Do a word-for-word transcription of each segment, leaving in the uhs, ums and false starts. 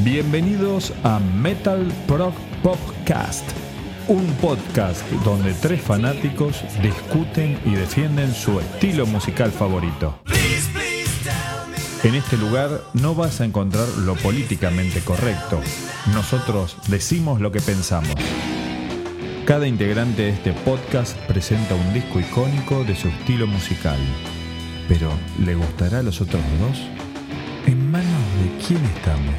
Bienvenidos a Metal Prog Podcast, un podcast donde tres fanáticos discuten y defienden su estilo musical favorito. En este lugar no vas a encontrar lo políticamente correcto. Nosotros decimos lo que pensamos. Cada integrante de este podcast presenta un disco icónico de su estilo musical. Pero, ¿le gustará a los otros dos? ¿En manos de quién estamos?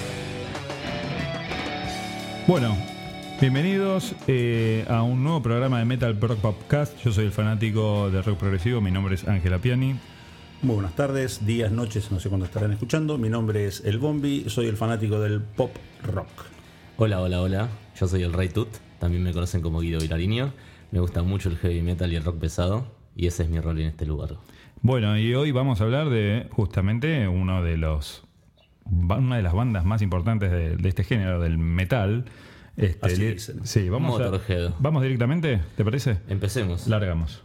Bueno, bienvenidos eh, a un nuevo programa de Metal Prog Podcast. Yo soy el fanático de rock progresivo, mi nombre es Ángel Appiani. Muy buenas tardes, días, noches, no sé cuándo estarán escuchando. Mi nombre es El Bombi, soy el fanático del pop rock. Hola, hola, hola, yo soy el Rey Tut, también me conocen como Guido Vilariño. Me gusta mucho el heavy metal y el rock pesado, y ese es mi rol en este lugar. Bueno, y hoy vamos a hablar de justamente uno de los una de las bandas más importantes de, de este género, del metal. Este, Así li- dicen. sí, vamos, a, Motorhead. vamos directamente, ¿te parece? Empecemos. Largamos.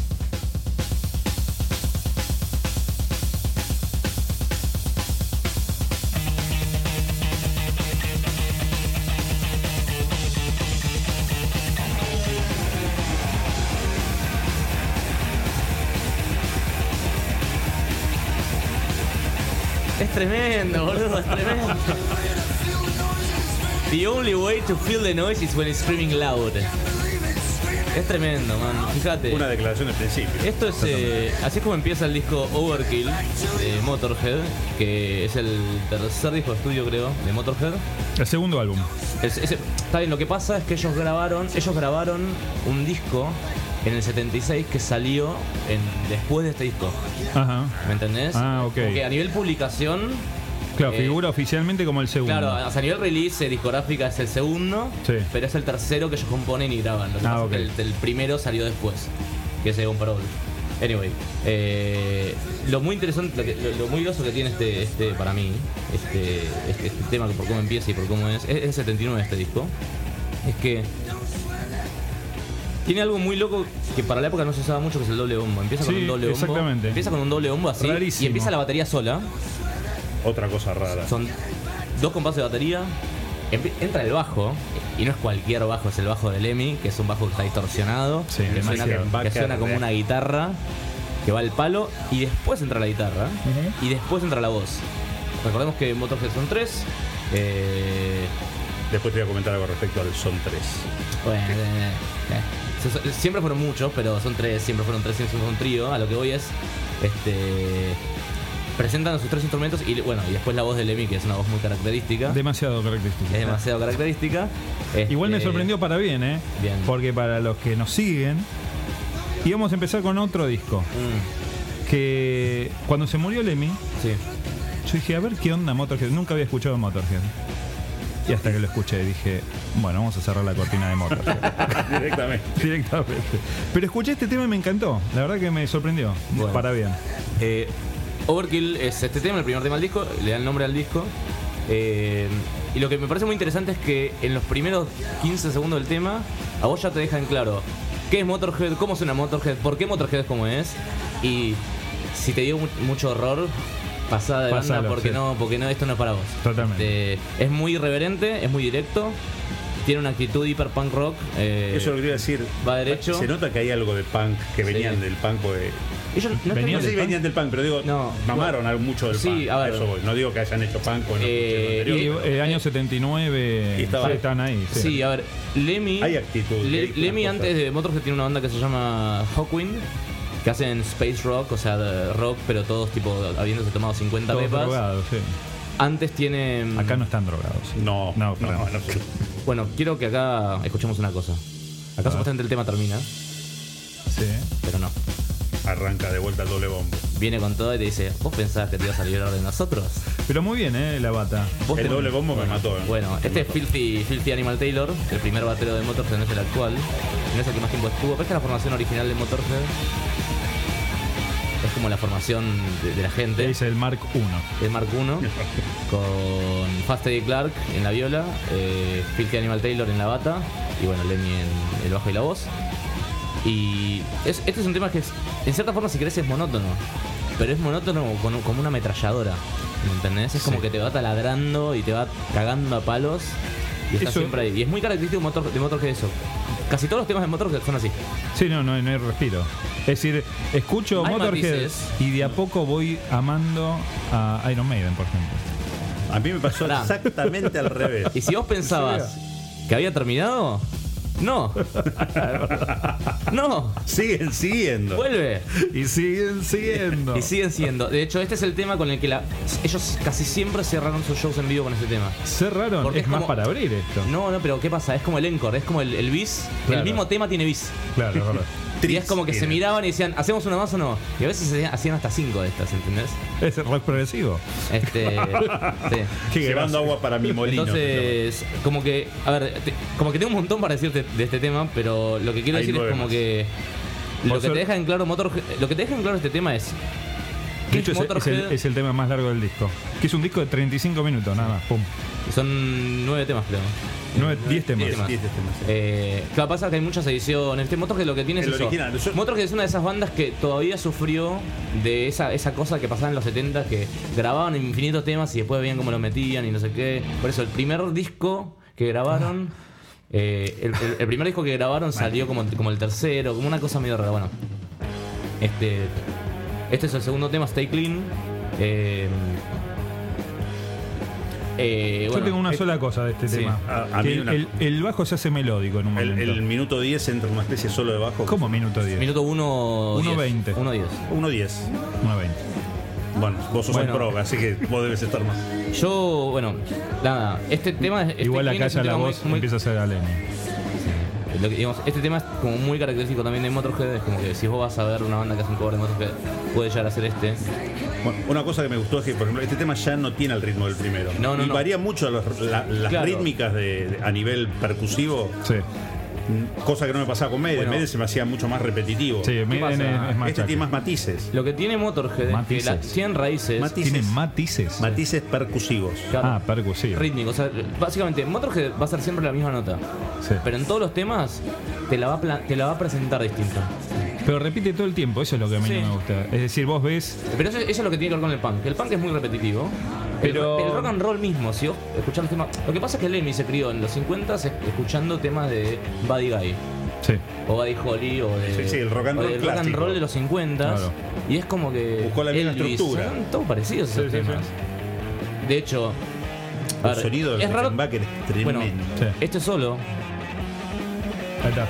Es tremendo, boludo, es tremendo. The only way to feel the noise is when it's screaming loud. Es tremendo, man. Fíjate. Una declaración de principio. Esto es, eh, así es como empieza el disco Overkill de Motorhead, que es el tercer disco de estudio, creo, de Motorhead. El segundo álbum. Es- ese- está bien, lo que pasa es que ellos grabaron, ellos grabaron un disco en el setenta y seis que salió en, después de este disco. Ajá. ¿Me entendés? Ah, ok. Porque a nivel publicación, Claro, Eh, figura oficialmente como el segundo. claro, o sea, a nivel release eh, discográfica es el segundo, Sí. pero es el tercero que ellos componen y graban. Lo que Ah, pasa ok. es que el, el primero salió después, que es un Parole. Anyway, eh, lo muy interesante, lo, que- lo- lo muy groso que tiene este, este para mí, este, este, este tema, por cómo empieza y por cómo es, es, es setenta y nueve este disco, es que tiene algo muy loco que para la época no se usaba mucho, que es el doble bombo. Empieza con Sí, un doble bombo. exactamente. Empieza con un doble bombo así Rarísimo. y empieza la batería sola. Otra cosa rara. Son dos compases de batería. Empe- Entra el bajo, y no es cualquier bajo, es el bajo del Lemmy, que es un bajo que está distorsionado, Sí, que, suena, demasiado. que suena como una guitarra, que va al palo, y después entra la guitarra, Ujú. y después entra la voz. Recordemos que Motorhead son tres. Eh, Después te voy a comentar algo respecto al Son tres. bueno, eh, eh. Se- se- siempre fueron muchos, pero son tres, siempre fueron tres, siempre fue un trío. A lo que voy es, este, presentan sus tres instrumentos y bueno, y después la voz de Lemmy, que es una voz muy característica. Demasiado característico. Es demasiado característica. Este, Igual me sorprendió para bien, ¿eh? Bien. Porque para los que nos siguen, íbamos a empezar con otro disco. Mm, Que cuando se murió Lemmy, sí. yo dije, a ver qué onda Motorhead. Nunca había escuchado Motorhead. Y hasta que lo escuché dije, bueno, vamos a cerrar la cortina de Motorhead. Directamente. Directamente. Pero escuché este tema y me encantó. La verdad que me sorprendió. Bueno. Para bien. Eh, Overkill es este tema, el primer tema del disco, le da el nombre al disco. Eh, y lo que me parece muy interesante es que en los primeros quince segundos del tema, a vos ya te dejan claro qué es Motorhead, cómo suena Motorhead, por qué Motorhead es como es. Y si te dio mu- mucho horror, pasada de banda, Pasalo, porque sí. no, porque no, esto no es para vos. Totalmente. Eh, es muy irreverente, es muy directo, tiene una actitud hiper punk rock. eh, Eso lo quería decir. va derecho. Se nota que hay algo de punk que venían Sí. del punk. Porque, ellos no Venían no sé si del venían del punk, pero digo, No. mamaron algo mucho del Sí, punk. a ver. Eso voy. No digo que hayan hecho punk o no Eh, escuché lo Y anterior. eh, año setenta y nueve Y estaba- sí, están ahí. Sí. Sí, a ver, Lemmy. Hay actitud, Le- hay unas Lemmy cosas. antes de Motorhead tiene una banda que se llama Hawkwind, que hacen space rock, o sea, de rock, pero todos tipo habiéndose tomado cincuenta Todos pepas. drogados, sí. Antes tiene. Acá no están drogados. No, No, no, perdón. no, no. Bueno, quiero que acá escuchemos una cosa. Acá Ah. supuestamente el tema termina, Sí. pero no. Arranca de vuelta el doble bombo. Viene con todo y te dice: ¿Vos pensabas que te ibas a librar de nosotros? Pero muy bien, ¿eh? La bata. ¿Vos El te- doble bombo me mató. ¿eh? Bueno, este es Filthy, Filthy Animal Taylor, el primer batero de Motorhead, no es el actual, no es el que más tiempo estuvo, pero esta es la formación original de Motorhead. Es como la formación de, de la gente. Es el Mark uno. El Mark uno, con Fast Eddie Clark en la viola, eh, Filthy Animal Taylor en la bata, y bueno, Lemmy en el bajo y la voz. Y es, este es un tema que es, en cierta forma, si querés, es monótono, pero es monótono con- como una ametralladora. ¿Me entendés? Es como Sí. que te va taladrando y te va cagando a palos y está Eso- siempre ahí. Y es muy característico de, Motor, de Motorhead eso. Casi todos los temas de Motorhead son así. Sí, no, no, no hay respiro. Es decir, escucho Hay Motorhead matices. y de a poco voy amando a Iron Maiden, por ejemplo. A mí me pasó Pará. exactamente al revés. Y si vos pensabas que había terminado, no. No. Siguen siguiendo. Vuelve. Y siguen siendo. Y siguen siendo. De hecho, este es el tema con el que la, ellos casi siempre cerraron sus shows en vivo con este tema. Cerraron, Porque es es más como- para abrir esto. No, no, pero ¿qué pasa? Es como el encore, es como el, el bis. Claro. El mismo tema tiene bis. Claro, es verdad. Y es como que se Tiene. miraban y decían, ¿hacemos una más o no? Y a veces hacían- hacían hasta cinco de estas, ¿entendés? Es rock progresivo. Este. sí. Qué Llevando gracia. agua para mi molino. Entonces, como que, a ver, te- como que tengo un montón para decirte de este tema, pero lo que quiero Hay decir es nueve como más. que lo Por que te ser- deja en claro Motorhead, lo que te deja en claro este tema es De que hecho, es, es el, Motorhead es el tema más largo del disco. Que es un disco de treinta y cinco minutos, nada más. Pum. son nueve temas, creo. Nueve, diez temas. Diez, temas. diez temas. Eh, claro, pasa que hay muchas ediciones. Este Motorhead lo que tiene es El eso. original. Yo- Motorhead es una de esas bandas que todavía sufrió de esa, esa cosa que pasaba en los setenta, que grababan infinitos temas y después veían cómo lo metían y no sé qué. Por eso, el primer disco que grabaron, eh, el, el- el primer disco que grabaron salió como, como el tercero, como una cosa medio rara. Bueno, este, este es el segundo tema, Stay Clean. Eh, eh, Yo bueno, tengo una eh, sola cosa de este sí. tema. A- a Que mí el, una- el- el bajo se hace melódico en un El, momento. el minuto diez entra una especie solo de bajo. ¿Cómo minuto diez? Minuto uno uno veinte. uno diez. uno diez. uno veinte. Bueno, vos sos Bueno. un pro, así que vos debes estar más. Yo, bueno, nada, este tema es. Este Igual Clean acá es un ya la tema voz muy- muy- empieza a ser a Lenny. lo que, digamos, este tema es como muy característico también de Motorhead. Es como que si vos vas a ver una banda que hace un cover de Motorhead, puede llegar a ser este. Bueno, una cosa que me gustó es que, por ejemplo, este tema ya no tiene el ritmo del primero. No, no, y no. varía mucho los- la- las Claro. rítmicas de, de- a nivel percusivo, Sí, cosa que no me pasaba con Maiden. Bueno. Maiden se me hacía mucho más repetitivo. sí, Maiden pasa? es, es más Este chachi. tiene más matices. Lo que tiene Motorhead es que Matices. la, tienen raíces Matices. Tiene matices. Matices percusivos. claro, Ah, percusivo. rítmicos. O sea, básicamente, Motorhead va a ser siempre la misma nota. Sí. Pero en todos los temas te la va a, pla- te la va a presentar distinta. Pero repite todo el tiempo, eso es lo que a mí Sí. no me gusta. Es decir, vos ves. Pero eso, eso es lo que tiene que ver con el punk. El punk es muy repetitivo. Pero- El, el rock and roll mismo, si vos escuchás los temas. Lo que pasa es que Lemmy se crió en los cincuenta escuchando temas de Buddy Guy. Sí. O Buddy Holly o de. Sí, sí, el rock and o roll del rock and clásico. roll de los cincuenta. Claro. Y es como que. Buscó la misma Elvis, estructura. Son todos parecidos esos Sí, sí, temas. De hecho. a El ver, sonido del es raro. Rickenbacker es tremendo. Bueno, Sí. este solo. Ahí está.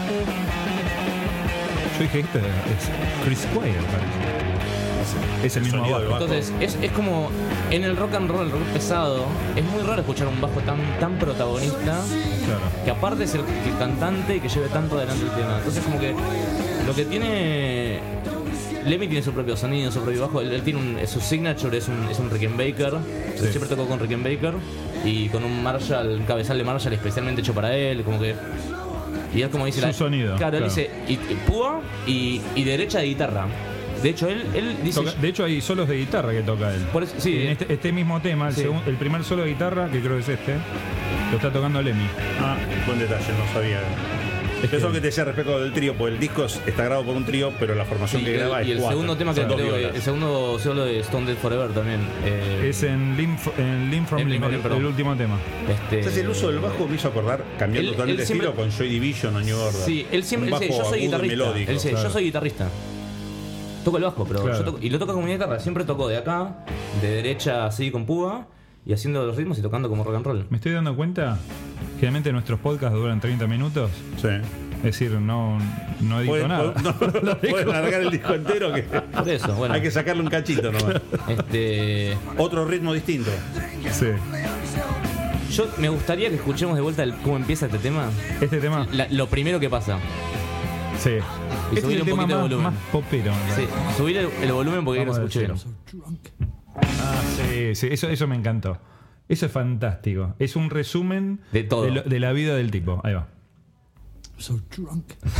Yo dije, este es Chris Squire, parece. Es el mismo sonido del bajo. bajo. Entonces, es, es como en el rock and roll, el rock pesado, es muy raro escuchar un bajo tan, tan protagonista, Claro. que aparte es el, el cantante y que lleve tanto adelante el tema. Entonces, como que lo que tiene. Lemmy tiene su propio sonido, su propio bajo. Él, él tiene un, su signature es un, es un Rickenbacker. Sí. Siempre tocó con Rickenbacker y con un Marshall, un cabezal de Marshall especialmente hecho para él, como que. Y él como dice Su la- sonido, Claro, él claro. dice y, y púa y, y derecha de guitarra. De hecho, él, él dice. Toca- de hecho, hay solos de guitarra que toca él. Por eso- sí, en eh. este, este mismo tema, el, Sí. segun- el primer solo de guitarra, que creo que es este, lo está tocando Lemmy. Ah, buen detalle, no sabía. Es Eso es que- lo que te decía respecto del trío, porque el disco es- está grabado por un trío, pero la formación Sí, que y graba el, es y el cuatro. segundo tema que Son dos creo que- violas. el segundo solo de Stone Dead Forever también. eh, Es en Limb, en Limb from En Limb, Limb from el, Limb, perdón. el último tema. este, Entonces el uso del bajo me hizo acordar, cambiando Él- totalmente él de siempre- estilo, con Joy Division o New Order. Sí, él siempre Un él dice, bajo yo soy agudo y guitarrista. melódico. Él dice, Claro. yo soy guitarrista. Toco el bajo, pero Claro. yo toco- y lo toca como una guitarra. Siempre tocó de acá, de derecha así con púa, y haciendo los ritmos y tocando como rock and roll. Me estoy dando cuenta, generalmente nuestros podcasts duran treinta minutos. Sí. Es decir, no, no edito Pueden, nada. no, pueden largar el disco entero, que Por eso, bueno. hay que sacarle un cachito nomás. Este, Otro ritmo distinto. Sí. yo me gustaría que escuchemos de vuelta el- cómo empieza este tema. Este tema, La- lo primero que pasa. sí. Y Este es subirle el un tema poquito de más, volumen. más popero. me Sí, parece. subir el, el volumen porque quiero Vamos a escuchar. decirlo. Ah, sí, sí, eso, eso me encantó. Eso es fantástico. Es un resumen De todo. lo- de la vida del tipo. Ahí va. So drunk.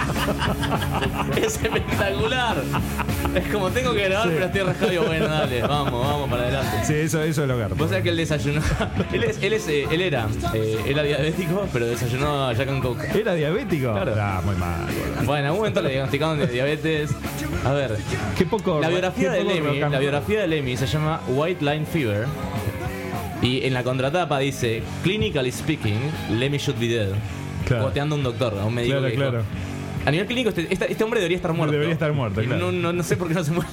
Es espectacular. Es como tengo que grabar, Sí. pero estoy rescabio. Bueno, dale, vamos, vamos para adelante. Sí, eso, eso es lo garpo. Vos sabés que él desayunó. Él, es, él, es, eh, él era, eh, era diabético, pero desayunó a Jack and Coke. ¿Era diabético? Claro. Ah, muy mal. boludo. Bueno, en algún momento le diagnosticaron de diabetes. A ver, Qué poco. la biografía qué de poco Lemmy, rock and la roll. biografía de Lemmy se llama White Line Fever. Y en la contratapa dice, clinically speaking, Lemmy should be dead. Claro. Boteando a un doctor, a un médico. Claro, que dijo, claro. a nivel clínico, este, este, este hombre debería estar muerto. Debería estar muerto, Y claro. No, no, no sé por qué no se muere.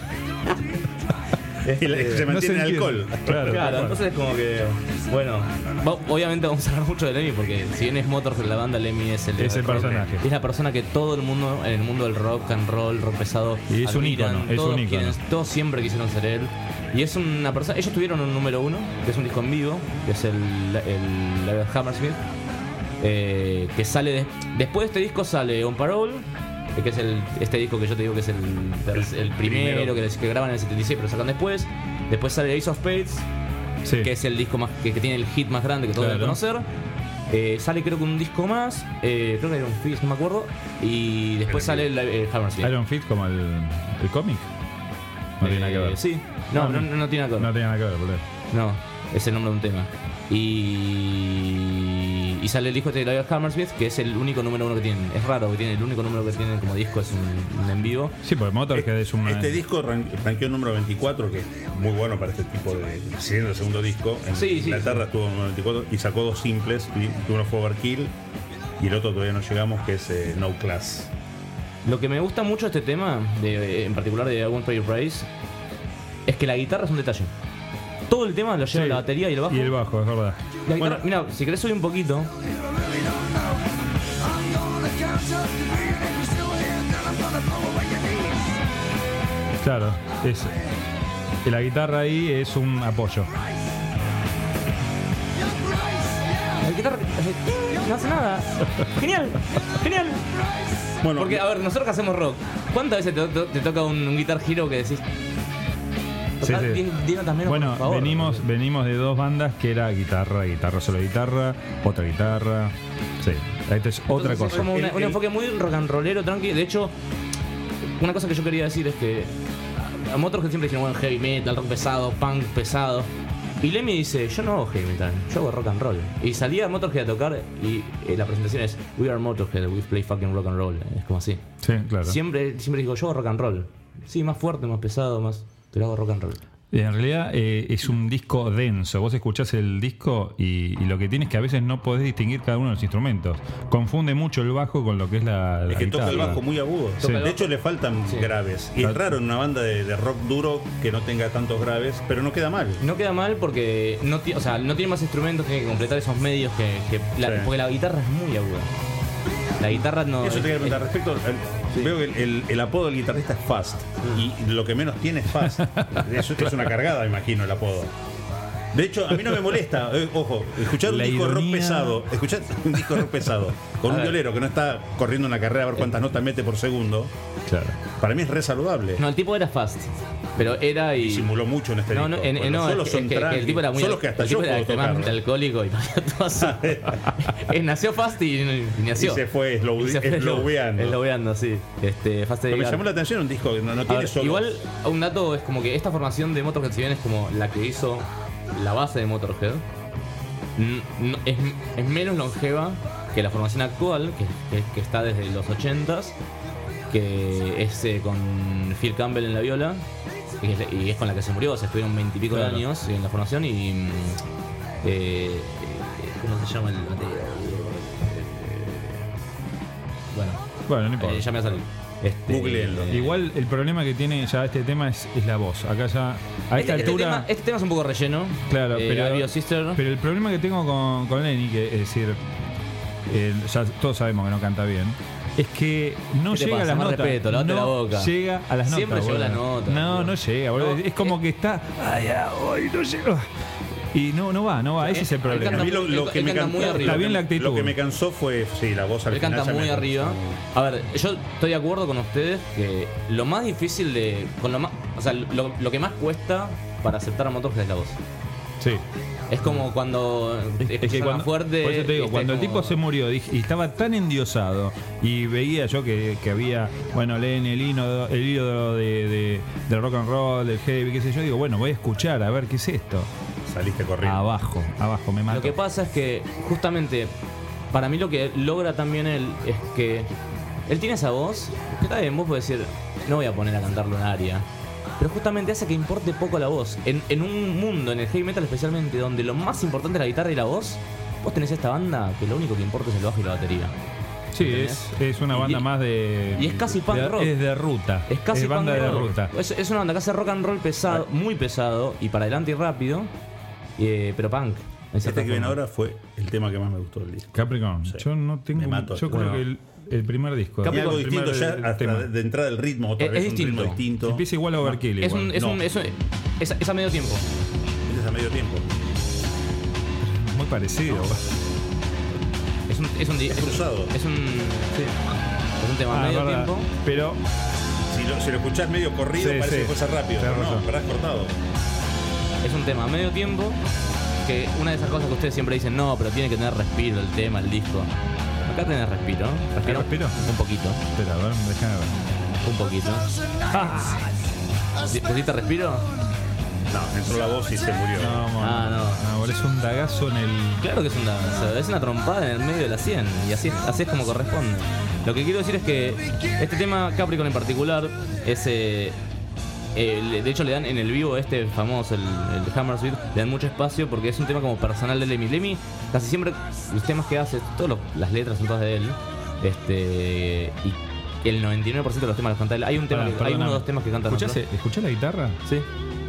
Y la- se No mantiene se en alcohol. entiende. Claro, Claro, tal cual. entonces como que... Bueno, va- obviamente vamos a hablar mucho de Lemmy porque si bien es Motorhead la banda, Lemmy es el, Es el personaje. Es la persona que todo el mundo en el mundo del rock and roll, rock pesado, Y es un admiran, ícono, es todos un ícono. quieren- todos siempre quisieron ser él. Y es una persona... Ellos tuvieron un número uno, que es un disco en vivo, que es el, el Live at Hammersmith, eh, que sale... de- después de este disco sale On Parole, eh, que es el, este disco que yo te digo que es el, el, el primero, primero. Que, que graban en el setenta y seis, pero sacan después. Después sale Ace of Spades, Sí. que es el disco más que, que tiene el hit más grande que todos Claro. deben conocer. Eh, sale creo que un disco más, eh, creo que era un Fist, no me acuerdo. Y después sale el, el Hammersmith. Iron Fist como el, el cómic. No tiene nada que ver. Eh, Sí, no, no, no, no tiene nada que ver. No tiene nada que ver, boludo. No, es el nombre de un tema. Y, y sale el disco de Live at Hammersmith, que es el único número uno que tienen. Es raro que tienen, el único número que tienen como disco es un, un en vivo. Sí, porque Motorhead es un. Este disco ran- ranqueó número veinticuatro, que es muy bueno para este tipo de. Siendo el segundo disco. En Sí, sí, Inglaterra sí. estuvo en veinticuatro y sacó dos simples. y Uno fue Overkill y el otro todavía no llegamos, que es eh, No Class. Lo que me gusta mucho de este tema, de, en particular de I Won't Pay Your Price, es que la guitarra es un detalle. Todo el tema lo lleva Sí. la batería y el bajo. Y el bajo, es verdad. La guitarra, Bueno. mira, si querés subir un poquito. Claro, es. La guitarra ahí es un apoyo. La guitarra hace- no hace nada. Genial, genial. Bueno, Porque, a ver, nosotros que hacemos rock, ¿cuántas veces te, te- te toca un, un Guitar Hero que decís? Sí, Toca sí. diez- diez notas menos, Bueno, por favor. venimos, venimos de dos bandas que era guitarra, guitarra, solo guitarra, otra guitarra. Sí, esta es otra Entonces, cosa. Es como una- El- un el- enfoque muy rock and rollero, tranqui. De hecho, una cosa que yo quería decir es que a Motorhead siempre dijeron, bueno, heavy metal, rock pesado, punk pesado. Y Lemmy dice, yo no hago heavy metal, yo hago rock and roll. Y salía Motorhead a tocar y eh, la presentación es, we are Motorhead, we play fucking rock and roll. Es como así. Sí, claro. Siempre, siempre digo, yo hago rock and roll. Sí, más fuerte, más pesado, más... Pero hago rock and roll. En realidad eh, es un disco denso. Vos escuchás el disco y, y lo que tienes es que a veces no podés distinguir cada uno de los instrumentos. Confunde mucho el bajo con lo que es la, la Es que toca el guitarra. bajo muy agudo. Sí. De hecho, le faltan Sí. graves. Y es raro en una banda de, de rock duro que no tenga tantos graves, pero no queda mal. No queda mal porque no, ti- o sea, no tiene más instrumentos, tiene que completar esos medios que... que la- Sí. Porque la guitarra es muy aguda. La guitarra no... Eso te quería es- preguntar. Respecto al- Sí. Veo que el, el- el apodo del guitarrista es Fast. Y lo que menos tiene es Fast. Es, es una cargada, imagino, el apodo. De hecho, a mí no me molesta, eh, ojo, escuchar un La disco rock ironía. pesado, escuchar un disco rock pesado con A un ver. violero que no está corriendo una carrera a ver cuántas notas mete por segundo, Claro. para mí es re saludable. No, el tipo era fast. Pero era y... Y simuló mucho en este No, disco. no, en- porque en- los no, solos es son que, que tranqui, el tipo era muy... son los que hasta el yo tipo era puedo extremadamente tocar. alcohólico y todo eso. Eh, nació fast y, y Y nació. se fue slow, Y se fue slowbeando. slowbeando, sí. Este, fast de Pero me llegar. llamó la atención un disco que no, no A tiene ver, solos. igual, un dato es como que esta formación de Motorhead, si bien es como la que hizo la base de Motorhead, n- no- es, es menos longeva que la formación actual, que, que- que está desde los ochentas, que es eh, con Phil Campbell en la viola, y es, y es con la que se murió, o sea, estuvieron veintipico de Claro. años en la formación y... mm, eh, eh, ¿cómo se llama el batería? Bueno, Bueno, no importa. eh, ya me va a salir. Este, Googleenlo. eh, Igual el problema que tiene ya este tema es, es la voz. Acá ya, a esta Este, este altura. tema, este tema es un poco relleno. Claro, Eh, pero, Ario Sister. pero el problema que tengo con, con Lenny, que es decir, eh, ya todos sabemos que no canta bien, es que no ¿Qué te llega a pasa? las Más notas. respeto, lavate no la boca. llega a las Siempre notas. llegó la boludo. nota, No, boludo. no llega, boludo. No, es como eh, que está. Ay, ah, hoy no llegó. Y no, no va, no va. Ese es el Él problema. canta A mí lo, muy- lo él- que él me canta can- muy arriba. Está bien la actitud. Lo que me cansó fue, sí, la voz al Él final canta ya me muy cansó. arriba. A ver, yo estoy de acuerdo con ustedes que lo más difícil de. Con lo, más, o sea, lo, lo que más cuesta para aceptar a Motorhead es la voz. Sí. Es como cuando Es que cuando, fuerte. por eso te digo, este, cuando el como- tipo se murió dije, y estaba tan endiosado y veía yo que, que había, bueno, leen el hilo, el hilo de, de, del rock and roll, del heavy, qué sé yo, digo, bueno, voy a escuchar a ver qué es esto. Saliste corriendo. Abajo, abajo, me mató. Lo que pasa es que justamente para mí lo que logra también él es que él tiene esa voz que está bien, vos podés decir, no voy a poner a cantarlo en aria, pero justamente hace que importe poco la voz. En, en un mundo, en el heavy metal especialmente, donde lo más importante es la guitarra y la voz, vos tenés esta banda que lo único que importa es el bajo y la batería. Sí, ¿entendés? es, es una banda Y- más de... y es casi punk de- rock. Es de ruta. Es casi banda punk de rock. ruta. Es, es una banda que hace rock and roll pesado, muy pesado y para adelante y rápido, eh, pero punk. en Este cierta que viene forma. ahora fue el tema que más me gustó del disco. Capricorn. Sí. Yo no tengo... Me mato. Yo creo Bueno. que el, el primer disco. Y algo el primer distinto ya, hasta tema. de, de entrada el ritmo, otra Es- vez es un distinto. ritmo distinto. Empieza igual a Overkill. Es igual. un, es No. un, es un- es, es a medio tiempo. Este es a medio tiempo. Muy parecido. Es un, es un, di- Es es un, cruzado. es un, es un tema a Ah, medio verdad. tiempo. Pero Si lo, si lo escuchás medio corrido, Sí, parece sí. que fuese rápido. Tenés Pero no, razón. parás cortado. Es un tema a medio tiempo. Que una de esas cosas que ustedes siempre dicen, no, pero tiene que tener respiro el tema, el disco. Acá tenés respiro. ¿Respiro? respiro? Un poquito. espera, a ver, déjame ver. Un poquito. ¿Sí- ¿Pusiste respiro? No, entró la voz y se murió. No, no, Ah, no. ahora es un dagazo en el. Claro que es una, o sea, es una trompada en el medio de la sien. Y así, así es como corresponde. Lo que quiero decir es que este tema Capricorn en particular es... eh, eh, le- de hecho le dan en el vivo este famoso, el, el de Hammersmith, le dan mucho espacio porque es un tema como personal de Lemmy. Lemmy casi siempre los temas que hace, todas las letras son todas de él. Este y el noventa y nueve por ciento de los temas los canta él. Hay un tema Pará, que- hay uno o perdóname. dos temas que cantan ¿Escuchás, otros. ¿Escuchás la guitarra? Sí.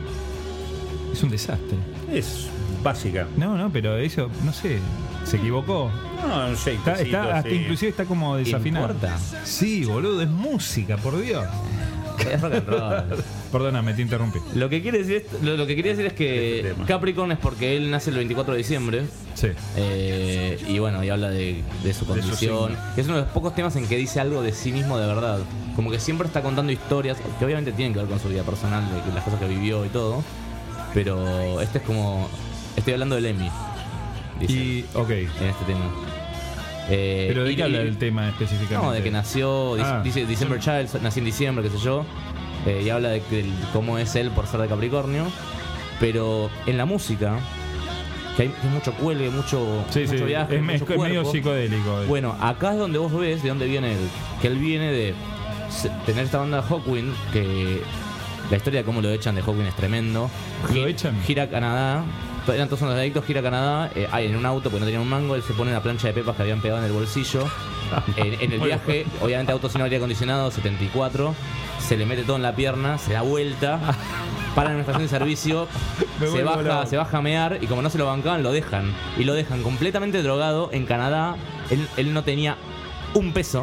Es un desastre. Es básica. No, no, pero eso, no sé, se equivocó. No, un shake. Está, está- hasta inclusive está como desafinado. ¿Importa? Sí, boludo, es música, por Dios. Es rock and roll. Perdóname, te interrumpí. Lo que quiere decir es, lo, lo que quería decir es que Este tema. Capricorn es porque él nace el veinticuatro de diciembre. Sí. Eh, y bueno, y habla de, de su De su condición. signo. Es uno de los pocos temas en que dice algo de sí mismo de verdad. Como que siempre está contando historias que obviamente tienen que ver con su vida personal, de que- las cosas que vivió y todo. Pero este es como. Estoy hablando de Lemmy. Dice, Y, ok. en este tema. Eh, Pero ¿de y- qué habla y- el tema específicamente? No, de que nació, dice, Ah. dice December Child, nació en diciembre, qué sé yo. Eh, y habla de, que- de cómo es él por ser de Capricornio. Pero en la música, que hay, que hay mucho cuelgue, mucho, Sí, sí, mucho viaje, es, mucho es medio cuerpo. psicodélico. Bueno, acá es donde vos ves de dónde viene él. Que él viene de se- tener esta banda Hawkwind, que la historia de cómo lo echan de Hawkwind es tremendo. ¿Lo Gi- echan? Gira a Canadá. Eran todos unos adictos, gira a Canadá. Eh, hay en un auto porque no tenían un mango. Él se pone una plancha de pepas que habían pegado en el bolsillo. En, en el viaje, obviamente auto sin aire acondicionado, setenta y cuatro. Se le mete todo en la pierna, se da vuelta. Para en una estación de servicio, Me se vuelvo baja, loco. se baja a mear y como no se lo bancaban, lo dejan. Y lo dejan completamente drogado en Canadá. Él, él no tenía un peso.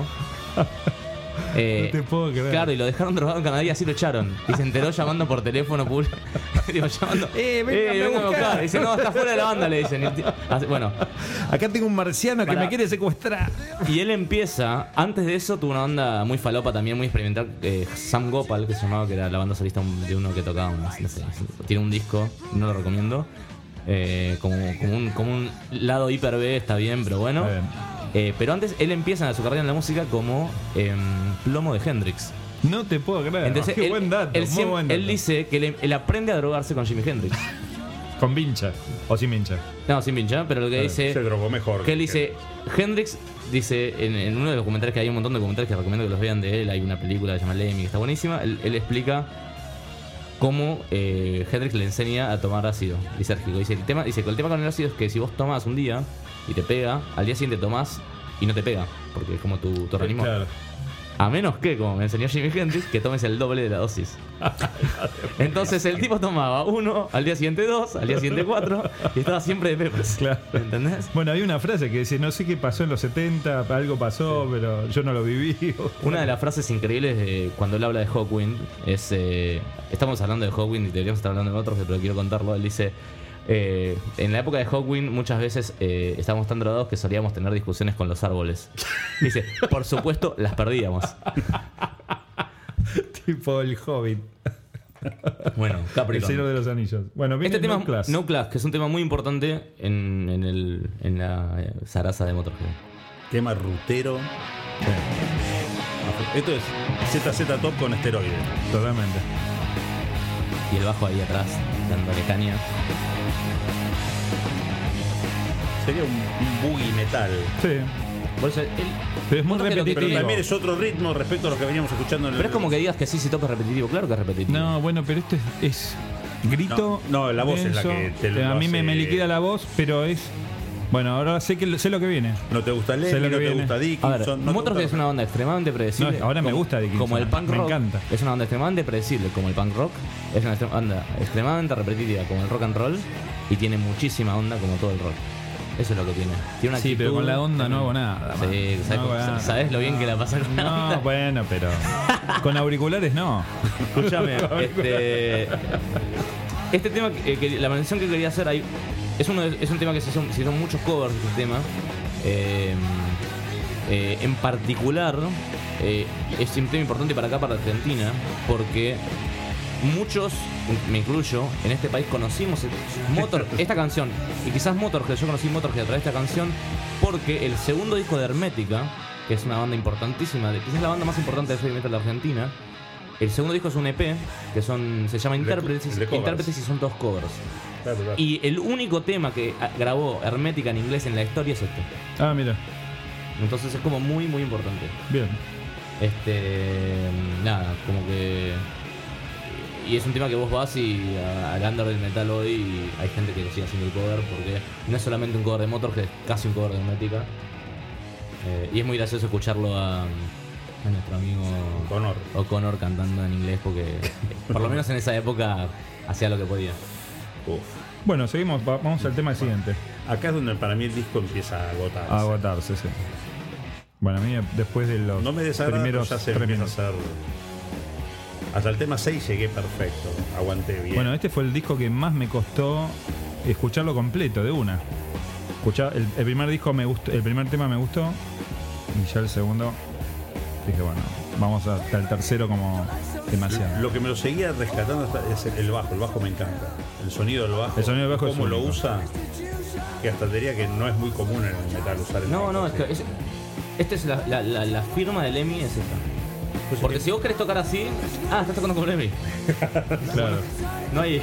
Eh, No te puedo creer. Claro, y lo dejaron drogado en Canadá y así lo echaron. Y se enteró llamando por teléfono público. Digo, llamando. Eh, véngame a venga a buscar. Dice, no, está fuera de la banda, le dicen. Y el tío- así- bueno, Acá tengo un marciano que Para- me quiere secuestrar. y él empieza, antes de eso tuvo una banda muy falopa también, muy experimental, eh, Sam Gopal, que se llamaba, que era la banda solista de uno que tocaba, un- no sé, tiene un disco, no lo recomiendo, eh, como, como, un, como un lado hiper B, está bien, pero bueno. Está bien. Eh, pero antes él empieza su carrera en la música como em, plomo de Hendrix. No te puedo creer. Entonces Qué él, buen dato. él muy siem- buen dato. él dice que él, él aprende a drogarse con Jimi Hendrix. Con vincha. O sin vincha. No, sin pincha, pero lo que dice... Se drogó mejor. Que él dice, Hendrix dice, en, en uno de los documentales, que hay un montón de documentales que recomiendo que los vean de él, hay una película que se llama Lemmy, que está buenísima, él, él explica cómo eh, Hendrix le enseña a tomar ácido lisérgico. Dice, el tema, dice que el tema con el ácido es que si vos tomas un día y te pega, al día siguiente tomás y no te pega, porque es como tu, tu organismo. Claro. A menos que, como me enseñó Jimi Hendrix, que tomes el doble de la dosis. Entonces el tipo tomaba uno, al día siguiente dos, al día siguiente cuatro, y estaba siempre de pepas. Claro. ¿Entendés? Bueno, hay una frase que dice, no sé qué pasó en los setenta, algo pasó, pero yo no lo viví. Una de las frases increíbles de cuando él habla de Hawkwind es... eh, estamos hablando de Hawkwind y deberíamos estar hablando de otros, pero quiero contarlo. Él dice... eh, en la época de Hawkwind muchas veces eh, estábamos tan drogados que solíamos tener discusiones con los árboles. Dice, por supuesto, las perdíamos. Tipo el Hobbit. Bueno, El Capricorn. Señor de los Anillos. Bueno, viene Este tema No Class. No Class, que es un tema muy importante en, en, el, en la eh, zaraza de Motorhead. Tema rutero. Sí, Esto es Z Z Top con esteroides. totalmente. Y el bajo ahí atrás, dándole caña. Sería un, un boogie metal. Sí. Por eso, él, Pero es muy Motorhead lo que Pero repetitivo. también es otro ritmo respecto a lo que veníamos escuchando en el. Pero es como que digas que sí, si toca repetitivo. Claro que es repetitivo. No, bueno, pero esto es, es grito. No, no, la voz es la denso. que te lo A mí me, hace- me liquida la voz, pero es. Bueno, ahora sé que sé lo que viene. No te gusta Sé Lemmy, lo no que te viene. gusta A Dickinson. ver, no te Motorhead gusta- es una banda extremadamente predecible. No, ahora me como- gusta Dickinson, Como el punk me rock. encanta. Es una banda extremadamente predecible, como el punk rock. Es una extrem- banda extremadamente repetitiva, como el rock and roll. Y tiene muchísima onda, como todo el rock. Eso es lo que tiene. Tiene una Sí, pero actitud- con la onda no hago nada. man. Sí, ¿sabes, No hago nada. sabes lo bien que la pasa con la No, onda? bueno, pero. Con auriculares no. Escúchame, este. Este tema, que, que la mención que quería hacer ahí. Es, uno de- es un tema que se hizo, se hizo muchos covers de este tema. Eh, eh, en particular, eh, es un tema importante para acá, para Argentina, porque muchos, me incluyo, en este país conocimos el- Motor, esta canción, y quizás Motorhead, yo conocí Motorhead a través de esta canción, porque el segundo disco de Hermética, que es una banda importantísima, de- quizás la banda más importante de heavy metal de Argentina, el segundo disco es un E P, que son se llama de- Intérpretes, de covers. Intérpretes y son dos covers. Claro, claro. Y el único tema que ah, grabó Hermética en inglés en la historia es este. Ah, mira. Entonces es como muy, muy importante. Bien. Este. Nada, como que. Y es un tema que vos vas y a- al under del metal hoy y hay gente que lo sigue haciendo el cover porque no es solamente un cover de Motorhead, es casi un cover de Hermética. Eh, y es muy gracioso escucharlo a, a nuestro amigo O'Connor. O'Connor cantando en inglés porque por lo menos en esa época hacía lo que podía. Uf. Bueno, seguimos. va- Vamos al tema siguiente. Acá es donde para mí el disco empieza a agotarse. A agotarse, sí. Bueno, a mí después de los No me desagrada, pero primeros ya se tres empieza a minutos. hacer. Hasta el tema seis llegué perfecto. Aguanté bien. Bueno, este fue el disco que más me costó escucharlo completo, de una. Escuchar, el, el primer disco me gustó, el primer tema me gustó. Y ya el segundo dije, bueno, vamos hasta el tercero como demasiado. Lo que me lo seguía rescatando hasta- es el bajo. El bajo me encanta. El sonido del bajo. El sonido del bajo es Cómo lo único. usa. Que hasta te diría que no es muy común en el metal usar el No, bajo. no, es que es, esta es la, la, la, la firma del Lemmy, es esta. Pues Porque es que- si vos querés tocar así, ah, estás tocando con Lemmy. Claro. No hay.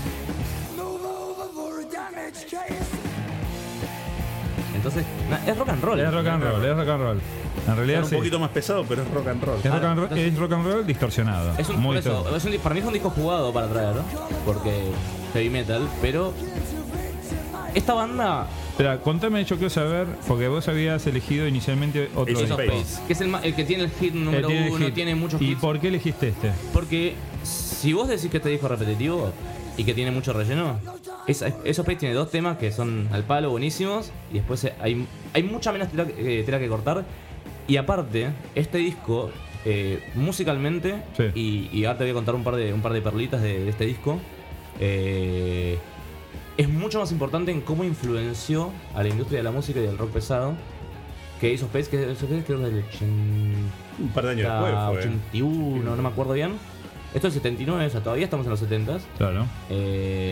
Entonces, na- es rock and roll. Es rock and roll, es rock and roll. En realidad es un sí. poquito más pesado, pero es rock and roll. Es rock and roll, es rock and roll distorsionado. Es un, muy por eso, todo. es un di- para mí es un disco jugado para traer, ¿no? Porque heavy metal, pero esta banda Espera, contame, yo quiero saber, porque vos habías elegido inicialmente otro Ace es of disco. Space. que es el, ma- el que tiene el hit Eh, número tiene el uno, hit. tiene muchos ¿Y hits. por qué elegiste este? Porque si vos decís que este disco es repetitivo y que tiene mucho relleno, es, esos Space tiene dos temas que son al palo buenísimos y después hay, hay mucha menos tela, eh, tela que cortar. Y aparte, este disco, eh, musicalmente, Sí. y, y ahora te voy a contar un par de, un par de perlitas de, de este disco, eh, es mucho más importante en cómo influenció a la industria de la música y del rock pesado que Ace of Space, que Ace of Space creo que es del ochenta, Un par de años después fue. ochenta y uno, no me acuerdo bien. Esto es setenta y nueve, o sea, todavía estamos en los setentas. Claro. Eh,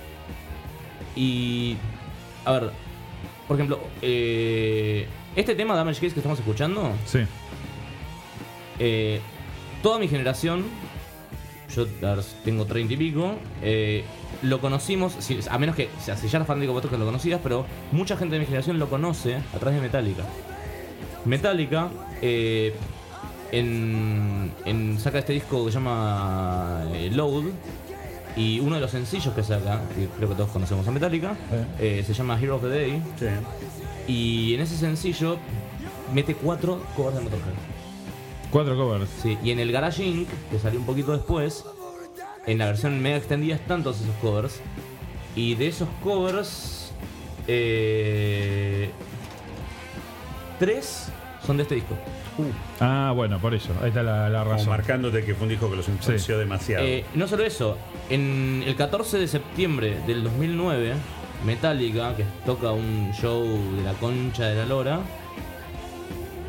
y. A ver, por ejemplo, eh, este tema Damage Case que estamos escuchando, Sí. eh, toda mi generación, yo a ver, tengo treinta y pico, eh, lo conocimos, si- a menos que, o sea, si ya eras fanático vosotros que lo conocías, pero mucha gente de mi generación lo conoce a través de Metallica. Metallica, eh, en, en- saca este disco que se llama eh, Load, y uno de los sencillos que saca, que creo que todos conocemos a Metallica, eh, se llama Hero of the Day, Sí. y en ese sencillo mete cuatro covers de Motorhead. Cuatro covers. Sí, y en el Garage Incorporated, que salió un poquito después, en la versión mega extendida están todos esos covers. Y de esos covers, eh, tres son de este disco. Ah, bueno, por eso. Ahí está la, la Como razón. marcándote que fue un disco que los influenció demasiado. Eh, no solo eso, en el catorce de septiembre del dos mil nueve, Metallica, que toca un show de la concha de la lora,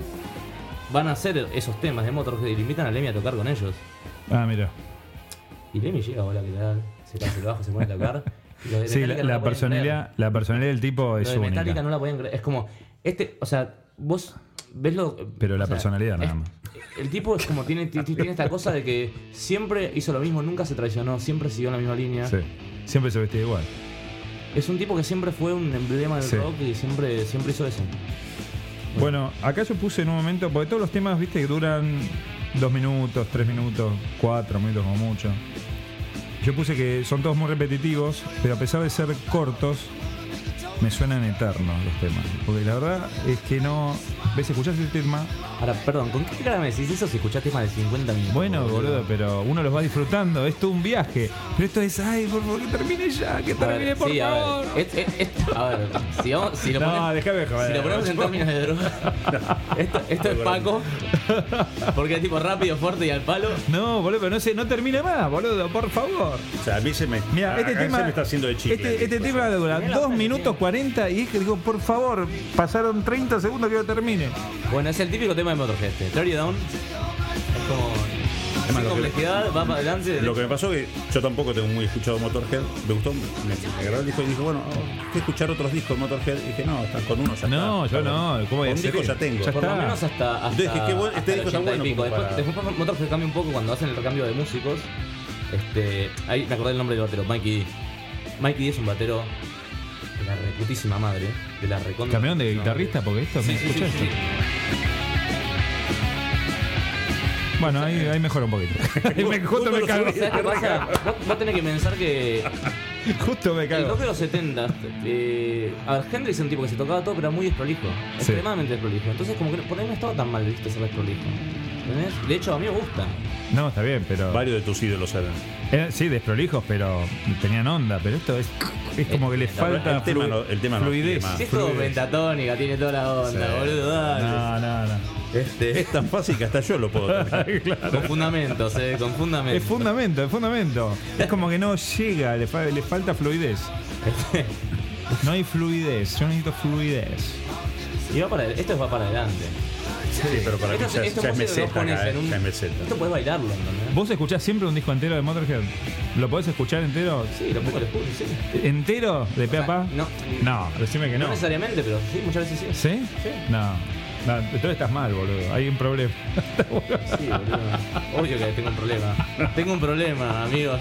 van a hacer esos temas de Motorhead y le invitan a Lemmy a tocar con ellos. Ah, mira. Y Lemmy llega, bola, que tal, se pasa el bajo, se pone a tocar. Y los de Sí, la, Metallica no la la pueden personalidad, creer. la personalidad del tipo es Los de única. Metallica no la pueden creer. Es como, este, o sea, vos ves lo. Pero la o sea, personalidad nada es- más. El tipo es como, tiene, tiene tiene esta cosa de que siempre hizo lo mismo, nunca se traicionó, siempre siguió la misma línea. Sí. Siempre se vestía igual. Es un tipo que siempre fue un emblema del Sí. rock y siempre, siempre hizo eso. Bueno, acá yo puse en un momento, porque todos los temas, viste, que duran dos minutos, tres minutos, cuatro minutos como mucho. Yo puse que son todos muy repetitivos, pero a pesar de ser cortos, me suenan eternos los temas. Porque la verdad es que no. ¿Ves? Escuchás el tema. Ahora, perdón, ¿con qué cara me decís eso si escuchás temas de cincuenta minutos? Bueno, boludo, pero uno los va disfrutando. Es todo un viaje. Pero esto es, ay, por favor, que termine ya, que A termine, ver, por sí, a favor. ver, es- es- es- a ver, si, vamos- si lo No, ponemos, déjame joder. si lo ponemos en términos de droga, esto, esto es Paco, porque es tipo rápido, fuerte y al palo. No, boludo, pero no, se, no termina más, boludo, por favor. O sea, a mí se me, Mira, este acá tema, se me está haciendo de chicle. este, este tema dura dos minutos cuarenta y es que digo, por favor, pasaron treinta segundos que yo termine. Bueno, es el típico tema de Motorhead, este. Tear You Down. Es como. Es más, sin lo que- complejidad, va para adelante. Lo que me pasó es que yo tampoco tengo muy escuchado Motorhead. Me gustó, me, me agarró el disco y dije, bueno, hay que escuchar otros discos de Motorhead. Y dije, no, hasta con uno ya No, está. yo no, ¿cómo voy a Con un hacer disco eso? ya tengo. Ya Por lo está. menos hasta, hasta, Entonces dije, qué bueno, este hasta el disco está ochenta y bueno pico. como Después, para- después Motorhead cambia un poco cuando hacen el recambio de músicos. Este, ahí me acordé el nombre del batero, Mikey D. Mikey D es un batero de la reputísima madre. De la recontra. ¿Campeón de putísima guitarrista? madre. Porque esto, Sí, ¿me sí, sí, escuchás sí. esto? Bueno, ahí, ahí mejora un poquito. Ahí me- justo me cago. ¿Sabes qué pasa? Vos, vos tenés que pensar que Justo me el cago. rock de los setenta, eh, a ver, Hendrix es un tipo que se tocaba todo, pero era muy desprolijo. Sí. Extremadamente desprolijo. Entonces, como que por ahí no estaba tan mal visto ser desprolijo. ¿Entendés? De hecho, a mí me gusta. No, está bien, pero. Varios de tus ídolos eran. Eran, sí, desprolijos, pero tenían onda. Pero esto es, es como que le falta el tema flu- no- el tema no fluidez. tiene más. Si es todo fluidez. pentatónica, tiene toda la onda, Sí. boludo. Dale. No, no, no. Este, Es tan fácil que hasta yo lo puedo tener. Claro. con fundamentos, eh, con fundamentos. Es fundamento, es fundamento. Es como que no llega, le, fa- le falta fluidez. No hay fluidez, yo necesito fluidez. Y va para, esto va para adelante. Sí, pero para mí Esto, ya, esto ya es música que vos meseta pones acá, en eh, un- ya es meseta. Esto podés bailarlo, ¿entendés? ¿Vos escuchás siempre un disco entero de Motorhead? ¿Lo podés escuchar entero? Sí, lo pongo, lo escucho, sí. ¿Entero? ¿De pe a pa? No, No, decime que no no. necesariamente, pero sí, muchas veces sí. ¿Sí? Sí. No. No, entonces estás mal, boludo. Hay un problema. Sí, boludo. Obvio que tengo un problema. Tengo un problema, amigos.